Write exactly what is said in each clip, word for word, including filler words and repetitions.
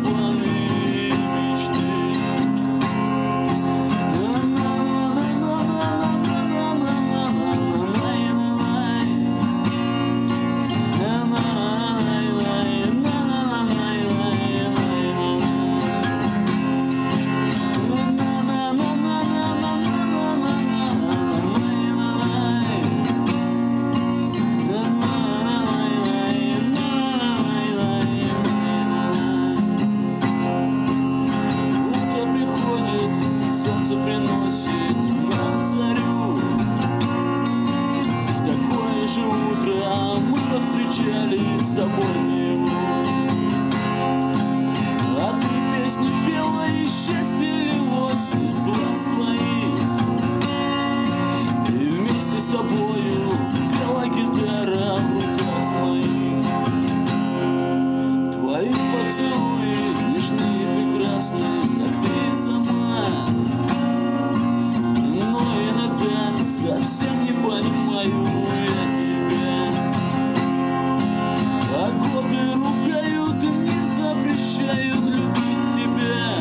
планы и мечты. Солнце приносит нам зарю. В такое же утро мы повстречались с тобой наяву. А ты песню пела, и счастье лилось из глаз твоих. И вместе с тобою пела гитара в руках моих. Твои поцелуи нежные и прекрасные, как ты сама. Совсем не понимаю я тебя. А годы ругают и не запрещают любить тебя.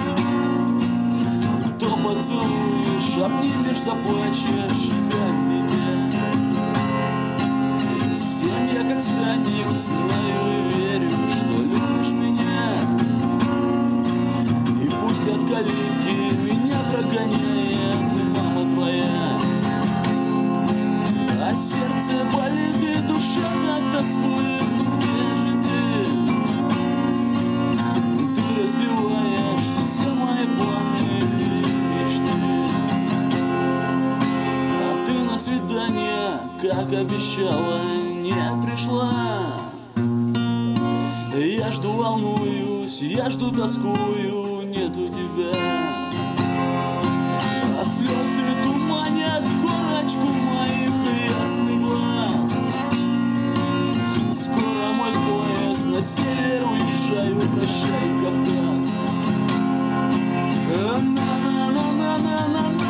То поцелуешь, обнимешь, заплачешь, как дитя. Всем я как странник знаю и верю, что любишь меня. И пусть от калитки меня прогоняет мама твоя. А сердце болит и душа так тоскует. Где же ты? Ты разбиваешь все мои планы и мечты. А ты на свидание, как обещала, не пришла. Я жду, волнуюсь, я жду, тоскую, нету тебя. А слезы туманят корочку моих ясный глаз. Скоро мой поезд на север, уезжаю, прощай, Кавказ. На-на-на-на-на-на-на.